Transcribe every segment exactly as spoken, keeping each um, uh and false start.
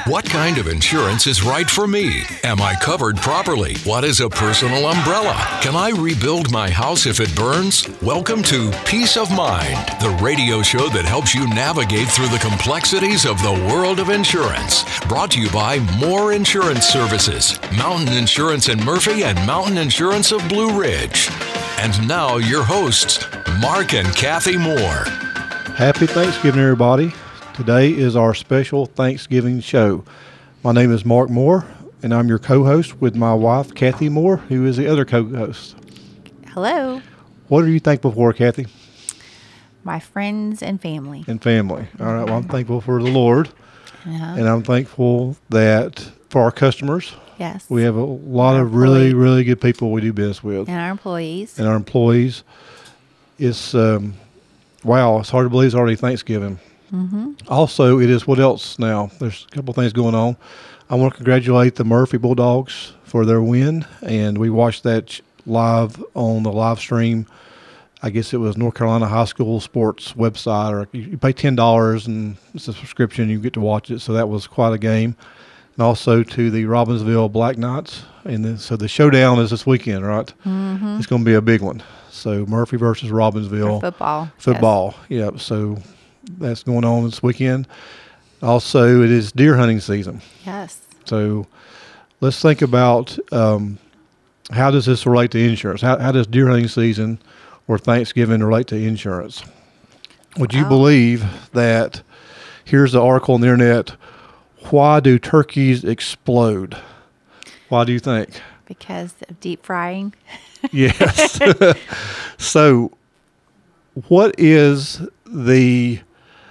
What kind of insurance is right for me? Am I covered properly? What is a personal umbrella? Can I rebuild my house if it burns? Welcome to Peace of Mind, the radio show that helps you navigate through the complexities of the world of insurance. Brought to you by Moore Insurance Services, Mountain Insurance in Murphy, and Mountain Insurance of Blue Ridge. And now your hosts, Mark and Kathy Moore. Happy Thanksgiving, everybody. Today is our special Thanksgiving show. My name is Mark Moore, and I'm your co-host with my wife, Kathy Moore, who is the other co-host. Hello. What are you thankful for, Kathy? My friends and family. And family. All right. Well, I'm thankful for the Lord, Uh-huh. and I'm thankful that for our customers. Yes. We have a lot Our of really, employees. really good people we do business with. And our employees. And our employees. It's, um, wow, it's hard to believe it's already Thanksgiving. Mm-hmm. Also, it is what else now? There's a couple of things going on. I want to congratulate the Murphy Bulldogs for their win, and we watched that live on the live stream. I guess it was North Carolina High School Sports website, or you pay ten dollars and it's a subscription. You get to watch it, so that was quite a game. And also to the Robbinsville Black Knights, and then, so the showdown is this weekend, right? Mm-hmm. It's going to be a big one. So Murphy versus Robbinsville. Or football. Football, yeah. So that's going on this weekend. Also, it is deer hunting season. Yes. So let's think about um, how does this relate to insurance? How, how does deer hunting season or Thanksgiving relate to insurance? Would you Wow. believe that here's the article on the internet, why do turkeys explode? Why do you think? Because of deep frying. Yes. So what is the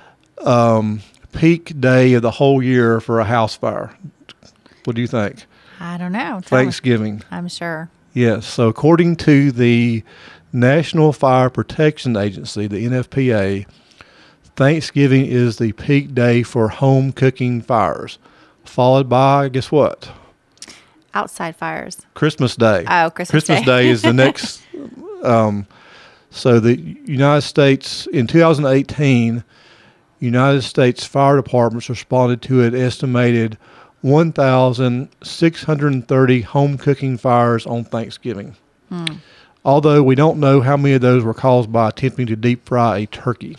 um, peak day of the whole year for a house fire? What do you think? I don't know. Tell me. Thanksgiving. I'm sure. Yes. So according to the National Fire Protection Agency, the N F P A, Thanksgiving is the peak day for home cooking fires, followed by, guess what? Outside fires. Christmas Day. Oh, Christmas Christmas Day. Day is the next. Um, so the United States, in two thousand eighteen, United States fire departments responded to an estimated one thousand six hundred thirty home cooking fires on Thanksgiving. Hmm. Although we don't know how many of those were caused by attempting to deep fry a turkey.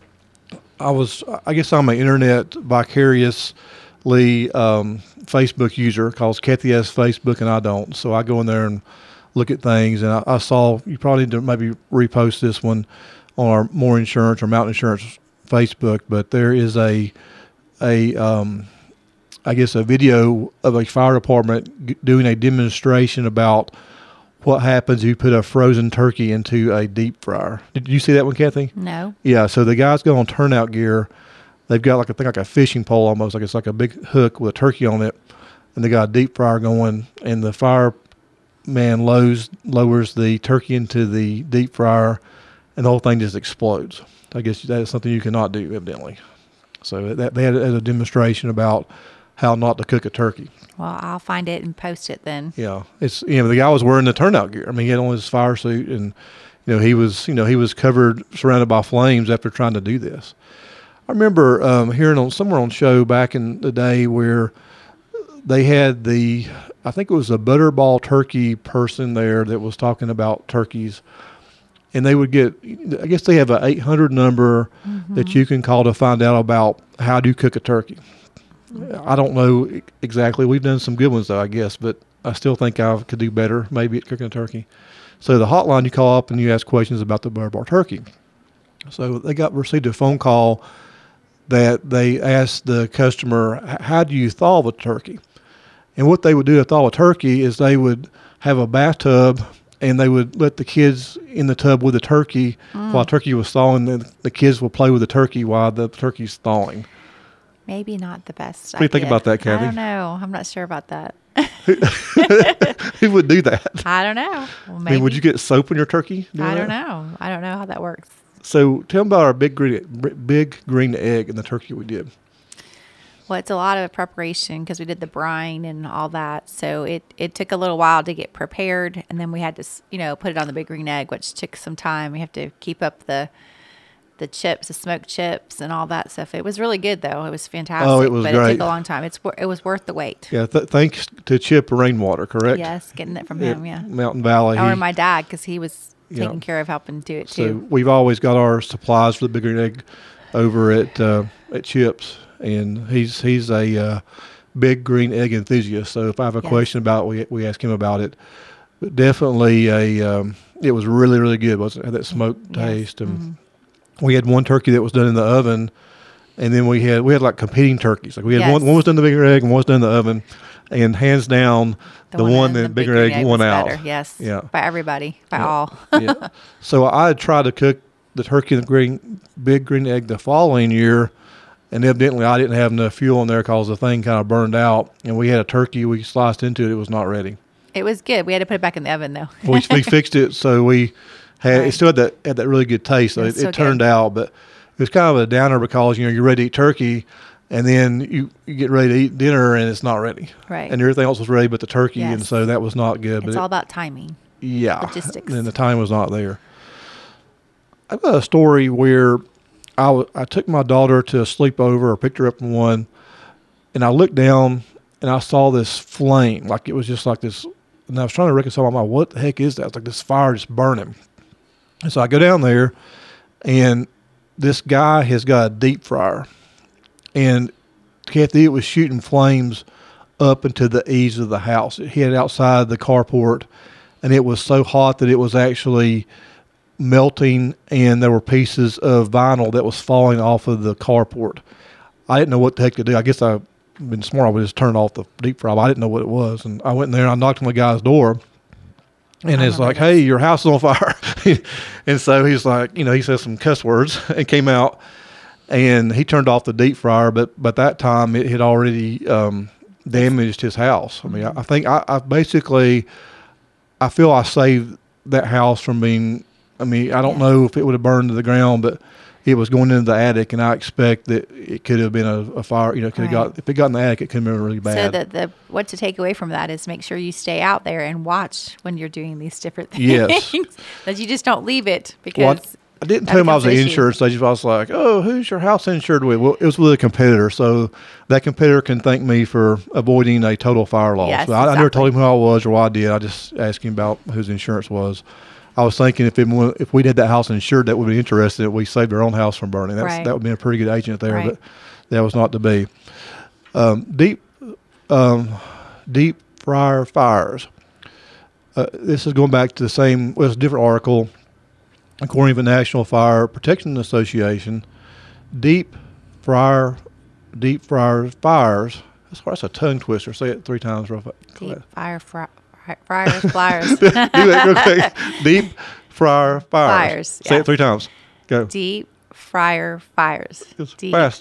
I was, I guess I'm an internet vicariously um, Facebook user, calls Kathy has Facebook and I don't. So I go in there and look at things, and I, I saw, you probably need to maybe repost this one on our Moore Insurance or Mountain Insurance Facebook, but there is a, a um, I guess a video of a fire department g- doing a demonstration about what happens if you put a frozen turkey into a deep fryer. Did you see that one, Kathy? No. Yeah, so the guys go on turnout gear. They've got like a thing like a fishing pole almost, like it's like a big hook with a turkey on it, and they got a deep fryer going, and the fireman lowers, lowers the turkey into the deep fryer, and the whole thing just explodes. I guess that is something you cannot do, evidently. So that they had a demonstration about how not to cook a turkey. Well, I'll find it and post it then. Yeah, it's, you know, the guy was wearing the turnout gear. I mean, he had on his fire suit, and you know he was you know he was covered, surrounded by flames after trying to do this. I remember um, hearing on somewhere on show back in the day where they had the, I think it was a Butterball turkey person there that was talking about turkeys, and they would get, I guess they have an eight hundred number Mm-hmm. that you can call to find out about how to cook a turkey. I don't know exactly. We've done some good ones though, I guess, but I still think I could do better maybe at cooking a turkey. So the hotline, you call up and you ask questions about the Butterball turkey. So they got received a phone call that they asked the customer, how do you thaw the turkey? And what they would do to thaw a turkey is they would have a bathtub and they would let the kids in the tub with the turkey Mm. while turkey was thawing. The, the kids will play with the turkey while the turkey's thawing. Maybe not the best. What do you think about that, Kathy? I don't know. I'm not sure about that. Who would do that? I don't know. Well, I maybe. mean, would you get soap in your turkey? doing I don't that? know. I don't know how that works. So tell them about our big green, big green egg and the turkey we did. Well, it's a lot of preparation because we did the brine and all that. So it, it took a little while to get prepared. And then we had to, you know, put it on the big green egg, which took some time. We have to keep up the the chips, the smoked chips, and all that stuff. It was really good, though. It was fantastic. Oh, it was but great. it took a long time. It's wor- it was worth the wait. Yeah, th- thanks to Chip Rainwater, correct? Yes, getting it from him. Yeah, Mountain Valley. or he- my dad, because he was Yeah. taking care of helping do it So too. we've always got our supplies for the Big Green Egg over at uh, at Chips, and he's he's a uh, big green egg enthusiast. So if I have a Yes. question about it, we we ask him about it. But definitely a um, it was really really good. Wasn't it? Had that smoked Yes. taste, and Mm-hmm. we had one turkey that was done in the oven, and then we had we had like competing turkeys. Like we had Yes. one one was done in the Big Green Egg and one was done in the oven, and hands down the, one, in that the Big Big Green Green Egg Egg won was out. better, yes. Yeah. By everybody, by Yeah. all. Yeah. So I had tried to cook the turkey and the green, big green egg the following year, and evidently I didn't have enough fuel in there because the thing kind of burned out. And we had a turkey we sliced into it; it was not ready. It was good. We had to put it back in the oven, though. we we fixed it, so we had Right. it still had that had that really good taste. So It it, was it so turned good. out, but it was kind of a downer because you know you're ready to eat turkey, and then you, you get ready to eat dinner and it's not ready. Right. And everything else was ready but the turkey, and Yes. so that was not good. It's but all it, about timing. yeah, logistics. and the time was not there. I've got a story where I, w- I took my daughter to a sleepover or picked her up from one, and I looked down and I saw this flame, like it was just like this, and I was trying to reconcile my mind, what the heck is that? It's like this fire just burning. And so I go down there, and this guy has got a deep fryer, and Kathy, it was shooting flames up into the eaves of the house. It hit outside the carport, and it was so hot that it was actually melting, and there were pieces of vinyl that was falling off of the carport. I didn't know what the heck to do. I guess I've been smart. I would just turn off the deep fryer. But I didn't know what it was. And I went in there and I knocked on the guy's door, and I it's remember like, this. hey, your house is on fire. And so he's like, you know, he says some cuss words and came out, and he turned off the deep fryer. But by that time, it had already um, damaged his house. I mean, I, I think I, I basically, I feel I saved that house from being, I mean, I don't Yeah. know if it would have burned to the ground, but it was going into the attic, and I expect that it could have been a, a fire, you know, could have Right. got, if it got in the attic, it could have been really So bad. the, the what to take away from that is make sure you stay out there and watch when you're doing these different things. Yes. That you just don't leave it because Well, I didn't that tell him I was an becomes an issue. insurance agent. I was like, oh, who's your house insured with? Well, it was with a competitor. So that competitor can thank me for avoiding a total fire loss. Yes, But I, I never told exactly. him who I was or what I did. I just asked him about whose insurance was. I was thinking if it, wa- if we had that house insured, that would be interesting. If we saved our own house from burning. That's, Right. That would be a pretty good agent there, Right. but that was not to be. Um, deep, um, deep fryer fires. Uh, this is going back to the same, well, it's a different article. According to the National Fire Protection Association, deep fryer, deep fryer fires. That's, that's a tongue twister. Say it three times real fast. Go deep ahead. fire fry, fry- fryers, flyers, Do that real quick. Deep fryer fires. Fires, Say yeah. it three times. Go. deep fryer fires. Just Deep fast.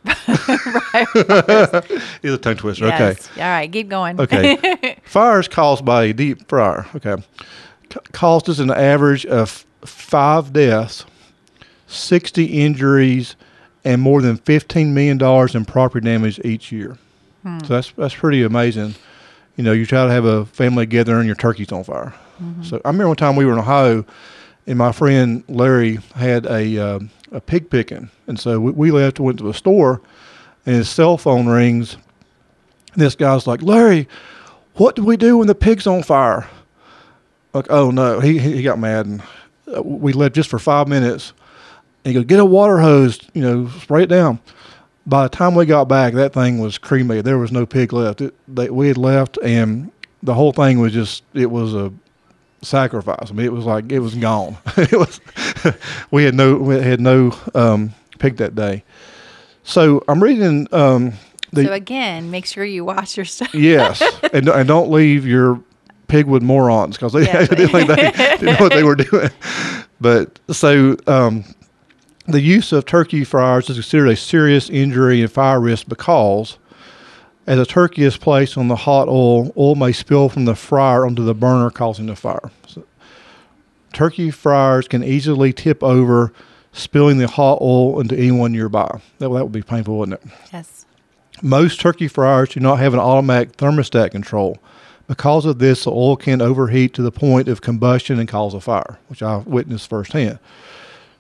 It's a tongue twister. Okay. Yes. All right, keep going. Okay. Fires caused by a deep fryer. Okay. C- caused us an average of five deaths, sixty injuries, and more than fifteen million dollars in property damage each year. Hmm. So that's that's pretty amazing. You know, you try to have a family gathering and your turkey's on fire. Mm-hmm. So I remember one time we were in Ohio, and my friend Larry had a um, a pig picking, and so we, we left, went to the store, and his cell phone rings. This guy's like, Larry, what do we do when the pig's on fire? Like, oh no, he he got mad, and uh, we left just for five minutes. And he goes, get a water hose, you know, spray it down. By the time we got back, that thing was cremated. There was no pig left. It, they, we had left, and the whole thing was just, it was a sacrifice. I mean, it was like, it was gone. It was, we had no, we had no um, pig that day. So I'm reading um, the, So again, make sure you watch your stuff. yes, and, and don't leave your pig with morons, because they, Yeah. didn't, think they didn't know what they were doing. But so um, the use of turkey fryers is considered a serious injury and fire risk because as a turkey is placed on the hot oil, oil may spill from the fryer onto the burner, causing the fire. So turkey fryers can easily tip over, spilling the hot oil into anyone nearby. That, that would be painful, wouldn't it? Yes. Most turkey fryers do not have an automatic thermostat control. Because of this, the oil can overheat to the point of combustion and cause a fire, which I witnessed firsthand.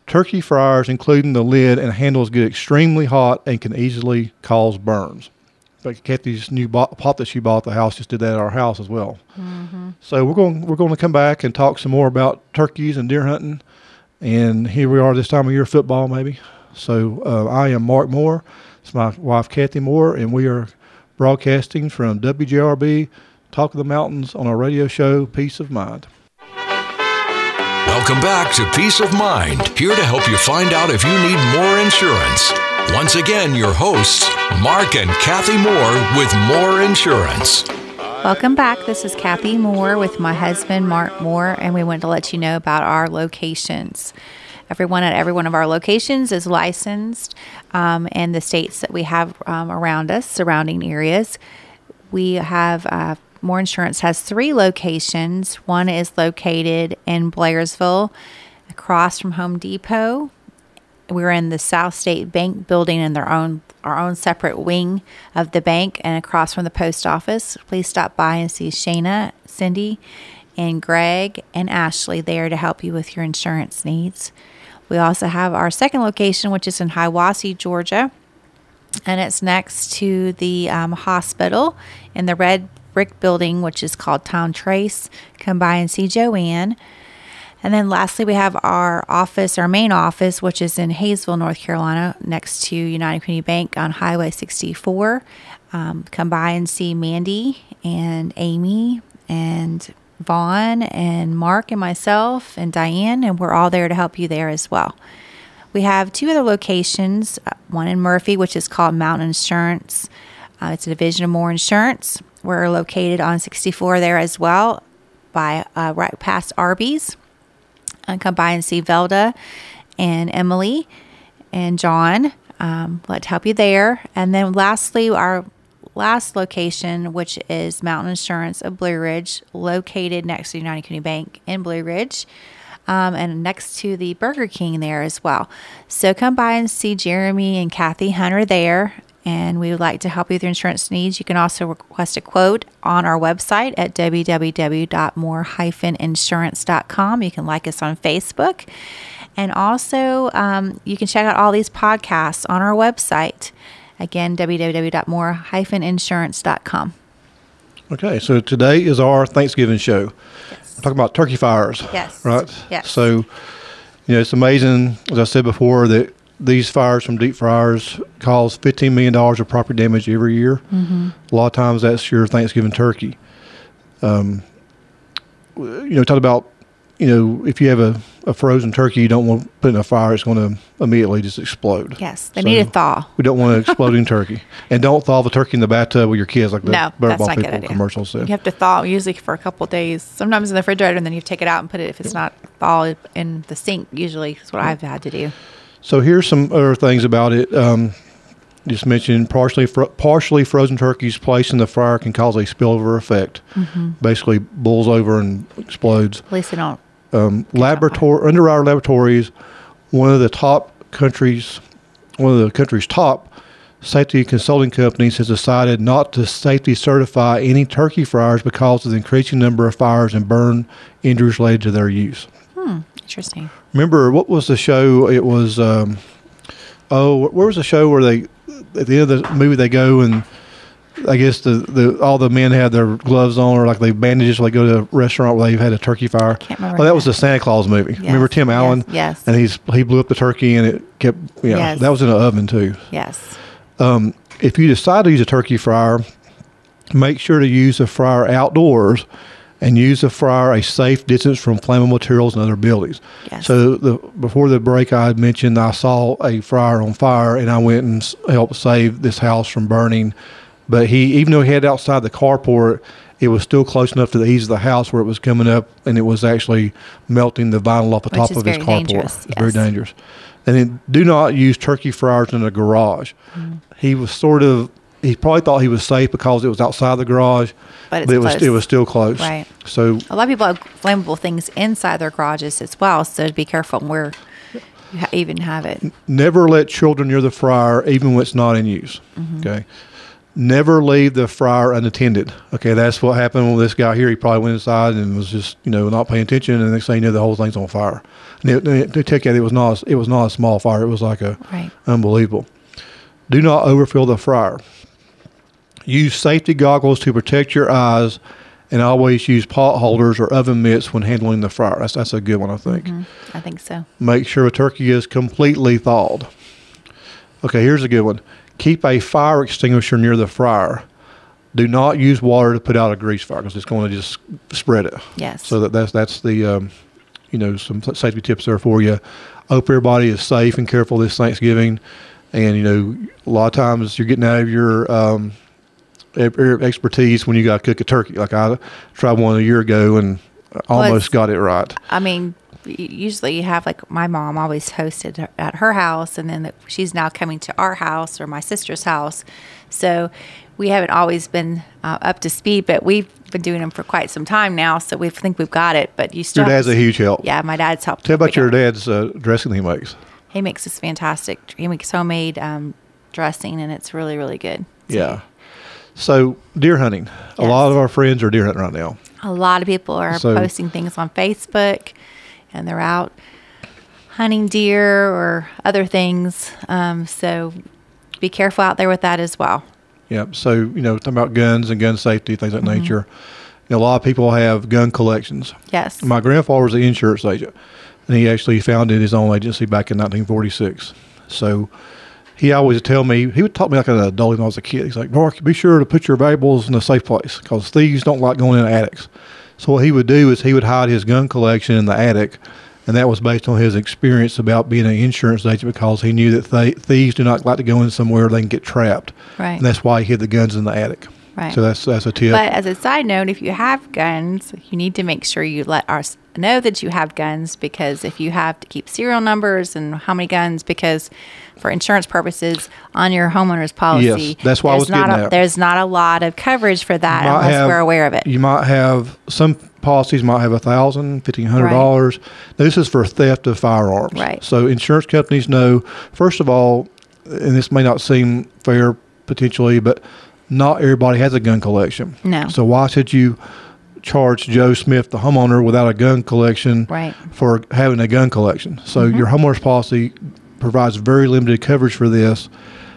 Turkey fryers, including the lid and handles, get extremely hot and can easily cause burns. But Kathy's new bo- pot that she bought at the house just did that at our house as well. Mm-hmm. So we're going we're going to come back and talk some more about turkeys and deer hunting. And here we are this time of year, football maybe. So uh, I am Mark Moore. It's my wife Kathy Moore, and we are broadcasting from W J R B, Talk of the Mountains, on our radio show, Peace of Mind. Welcome back to Peace of Mind, here to help you find out if you need more insurance. Once again, your hosts, Mark and Kathy Moore with Moore Insurance. Welcome back. This is Kathy Moore with my husband, Mark Moore, and we want to let you know about our locations. Everyone at every one of our locations is licensed, um, and the states that we have um, around us, surrounding areas. We have uh, Moore Insurance has three locations. One is located in Blairsville, across from Home Depot. We're in the South State Bank building in their own our own separate wing of the bank, and across from the post office. Please stop by and see Shayna, Cindy, and Greg and Ashley there to help you with your insurance needs. We also have our second location, which is in Hiawassee, Georgia, and it's next to the um, hospital in the red brick building, which is called Town Trace. Come by and see Joanne. And then lastly, we have our office, our main office, which is in Hayesville, North Carolina, next to United Community Bank on Highway sixty-four. Um, come by and see Mandy and Amy and Vaughn and Mark and myself and Diane, and we're all there to help you there as well. We have two other locations, one in Murphy, which is called Mountain Insurance. Uh, it's a division of Moore Insurance. We're located on sixty-four there as well, by uh, right past Arby's. And come by and see Velda and Emily and John. Um, let's help you there. And then lastly, our last location, which is Mountain Insurance of Blue Ridge, located next to United Community Bank in Blue Ridge, um, and next to the Burger King there as well. So come by and see Jeremy and Kathy Hunter there, and we would like to help you with your insurance needs. You can also request a quote on our website at w w w dot more dash insurance dot com. You can like us on Facebook. And also, um, you can check out all these podcasts on our website. Again, w w w dot more dash insurance dot com. Okay, so today is our Thanksgiving show. Yes. We're talking about turkey fires. Yes. Right? Yes. So, you know, it's amazing, as I said before, that these fires from deep fryers cause fifteen million dollars of property damage every year. Mm-hmm. A lot of times that's your Thanksgiving turkey. Um, you know, talk about, you know, if you have a, a frozen turkey you don't want to put in a fire, it's going to immediately just explode. Yes, they So need a thaw. We don't want an exploding turkey. And don't thaw the turkey in the bathtub with your kids like the No, Bird that's Ball not a good people idea. commercials said. You have to thaw usually for a couple of days, sometimes in the refrigerator, and then you take it out and put it, if it's not thawed, in the sink usually is what I've had to do. So here's some other things about it. Um, just mentioned partially fro- partially frozen turkeys placed in the fryer can cause a spillover effect. Mm-hmm. Basically, boils over and explodes. At least they don't. Um, laboratory under our laboratories, one of the top countries, one of the country's top safety consulting companies has decided not to safety certify any turkey fryers because of the increasing number of fires and burn injuries related to their use. Hmm. Interesting. Remember, what was the show? It was, um, oh, where was the show where they, at the end of the movie, they go and I guess the, the all the men had their gloves on, or like they bandages when they go to a restaurant where they've had a turkey fire. Can't remember Oh, that that. was the Santa Claus movie. Yes, Remember Tim yes, Allen? yes. And he's he blew up the turkey and it kept, yeah, Yes. that was in an oven too. Yes. Um, if you decide to use a turkey fryer, make sure to use the fryer outdoors and use the fryer a safe distance from flammable materials and other buildings. Yes. So the, before the break, I had mentioned I saw a fryer on fire, and I went and s- helped save this house from burning. But he, even though he had it outside the carport, it was still close enough to the eaves of the house where it was coming up, and it was actually melting the vinyl off the Which top is of his very carport. dangerous, It's very yes. dangerous. And then do not use turkey fryers in a garage. Mm. He was sort of, he probably thought he was safe because it was outside the garage, But it's it was close. it was still close. Right. So A lot of people have flammable things inside their garages as well, so be careful where you ha- even have it. never let children near the fryer, even when it's not in use. Mm-hmm. Okay. Never leave the fryer unattended. Okay, that's what happened with this guy here. He probably went inside and was just, you know, not paying attention, and the next thing you know, the whole thing's on fire. And it, it, to take it, it was not it was not a small fire. It was like a right. unbelievable. Do not overfill the fryer. Use safety goggles to protect your eyes, and always use pot holders or oven mitts when handling the fryer. That's that's a good one, I think. Mm-hmm. I think so. Make sure a turkey is completely thawed. Okay, here's a good one. Keep a fire extinguisher near the fryer. Do not use water to put out a grease fire because it's going to just spread it. Yes. So that, that's that's the, um, you know, some safety tips there for you. Hope everybody is safe and careful this Thanksgiving. And, you know, a lot of times you're getting out of your um, expertise when you got to cook a turkey. Like I tried one a year ago and almost well, got it right. I mean, usually you have, like, my mom always hosted at her house, and then the, she's now coming to our house or my sister's house. So we haven't always been uh, up to speed, but we've been doing them for quite some time now, so we think we've got it. But you still your dad's a huge help. Yeah, my dad's helped. Tell about your dad's uh, dressing he makes. He makes this fantastic. He makes homemade um, dressing, and it's really, really good. So, yeah. So deer hunting. Yes. A lot of our friends are deer hunting right now. A lot of people are so, posting things on Facebook, and they're out hunting deer or other things. Um, so be careful out there with that as well. Yeah. So, you know, talking about guns and gun safety, things of that mm-hmm. nature. You know, a lot of people have gun collections. Yes. My grandfather was an insurance agent, and he actually founded his own agency back in nineteen forty-six. So he always would tell me, he would talk to me like an adult when I was a kid. He's like, Mark, be sure to put your valuables in a safe place because thieves don't like going in attics. So what he would do is he would hide his gun collection in the attic, and that was based on his experience about being an insurance agent because he knew that th- thieves do not like to go in somewhere they can get trapped. Right. And that's why he hid the guns in the attic. Right. So that's that's a tip. But as a side note, if you have guns, you need to make sure you let us know that you have guns, because if you have to keep serial numbers and how many guns, because for insurance purposes on your homeowner's policy, yes, that's why I was not getting a, at. There's not a lot of coverage for that unless have, we're aware of it. You might have some policies might have a thousand, fifteen hundred dollars. Right. This is for theft of firearms. Right. So insurance companies know. First of all, and this may not seem fair potentially, but not everybody has a gun collection. No. So why should you charge Joe Smith, the homeowner, without a gun collection right. for having a gun collection? So mm-hmm. your homeowner's policy provides very limited coverage for this,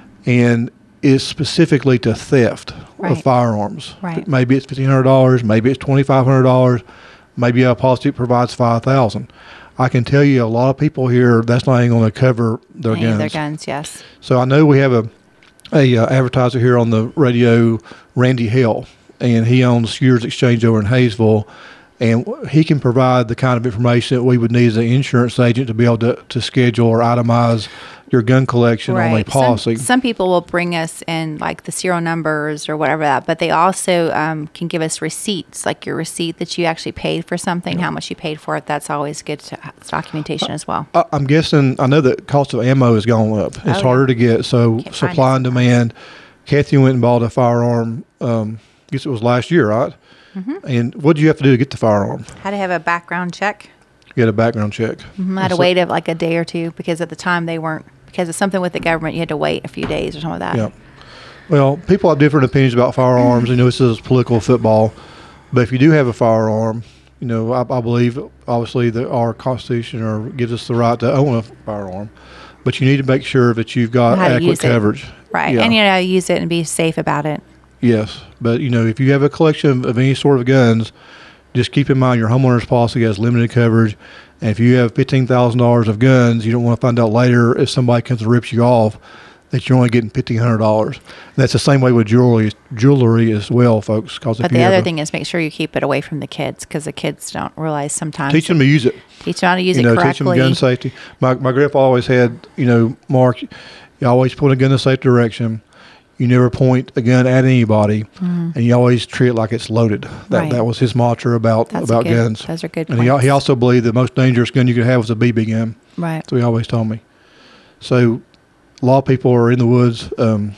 and is specifically to theft right. of firearms. Right. Maybe it's fifteen hundred dollars, maybe it's twenty-five hundred dollars, maybe a policy provides five thousand dollars. I can tell you a lot of people here, that's not even going to cover their Any guns. Their guns, yes. So I know we have a a uh, advertiser here on the radio, Randy Hale, and he owns Sears Exchange over in Hayesville, and he can provide the kind of information that we would need as an insurance agent to be able to, to schedule or itemize your gun collection right. on a policy. Some, some people will bring us in like the serial numbers or whatever that, but they also um, can give us receipts, like your receipt that you actually paid for something, yeah. how much you paid for it. That's always good to, documentation uh, as well. I, I'm guessing, I know that cost of ammo has gone up. It's oh, harder yeah. to get, so Can't supply and demand. Kathy went and bought a firearm, um, I guess it was last year, right? Mm-hmm. And what did you have to do to get the firearm? Had to have a background check. You had a background check. Mm-hmm. I had to so, wait a, like a day or two because at the time they weren't, because of something with the government, you had to wait a few days or something like that. Yeah. Well, people have different opinions about firearms. You know, this is political football. But if you do have a firearm, you know, I, I believe, obviously, that our Constitution or gives us the right to own a firearm. But you need to make sure that you've got adequate coverage. Right. Yeah. And you know, use it and be safe about it. Yes. But, you know, if you have a collection of any sort of guns, just keep in mind your homeowner's policy has limited coverage. And if you have fifteen thousand dollars of guns, you don't want to find out later if somebody comes and rips you off that you're only getting fifteen hundred dollars. And that's the same way with jewelry jewelry as well, folks. Cause but the other thing is make sure you keep it away from the kids, because the kids don't realize sometimes. Teach them to use it. Teach them how to use you it know, correctly. Teach them gun safety. My, my grandpa always had, you know, Mark, you always point a gun in a safe direction. You never point a gun at anybody, mm-hmm. and you always treat it like it's loaded. That right. that was his mantra about That's about good, guns. Those are good And points. he, he also believed the most dangerous gun you could have was a B B gun. Right. So he always told me. So a lot of people are in the woods. Um,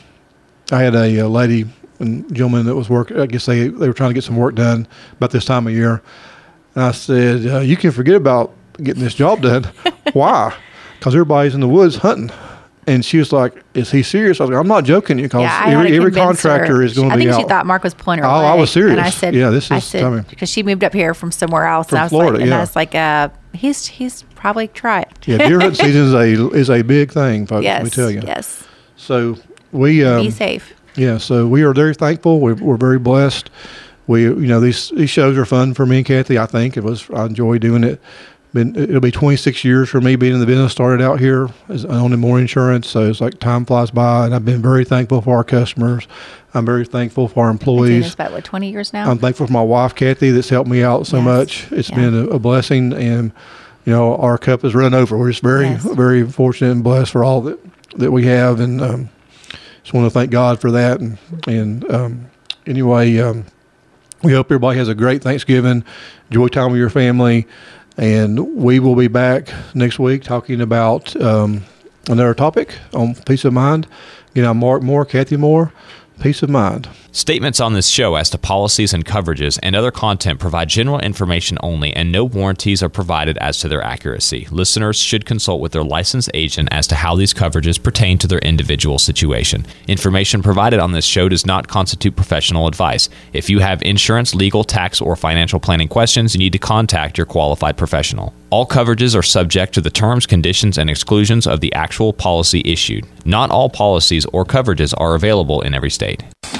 I had a, a lady and gentleman that was working. I guess they, they were trying to get some work done about this time of year. And I said, uh, you can forget about getting this job done. Why? Because everybody's in the woods hunting. And she was like, "Is he serious?" I was like, "I'm not joking you, because Yeah, I had every, to every convince contractor her. is going to I be think out." she thought Mark was pulling her Oh, leg. I was serious. And I said, Yeah, this I is said, coming. because she moved up here from somewhere else. From and I was Florida, like, and yeah. I was like, uh, he's he's probably tried. Yeah, deer hunting season is a is a big thing, folks. Yes, Let me tell you. yes. So we um, Be safe. Yeah, so we are very thankful. We're, we're very blessed. We, you know, these these shows are fun for me and Kathy. I think it was. I enjoy doing it. Been it'll be twenty-six years for me being in the business. Started out here as owning more insurance, so it's like time flies by, and I've been very thankful for our customers. I'm very thankful for our Been doing employees. this about what twenty years now. I'm thankful for my wife Kathy that's helped me out so Yes. much. It's Yeah. been a, a blessing, and you know our cup is run over. We're just very Yes. very fortunate and blessed for all that that we have, and um, just want to thank God for that. And and um, anyway, um, we hope everybody has a great Thanksgiving. Enjoy time with your family. And we will be back next week talking about um, another topic on peace of mind. Again, I'm Mark Moore, Kathy Moore. Peace of mind. Statements on this show as to policies and coverages and other content provide general information only, and no warranties are provided as to their accuracy. Listeners should consult with their licensed agent as to how these coverages pertain to their individual situation. Information provided on this show does not constitute professional advice. If you have insurance, legal, tax, or financial planning questions, you need to contact your qualified professional. All coverages are subject to the terms, conditions, and exclusions of the actual policy issued. Not all policies or coverages are available in every state.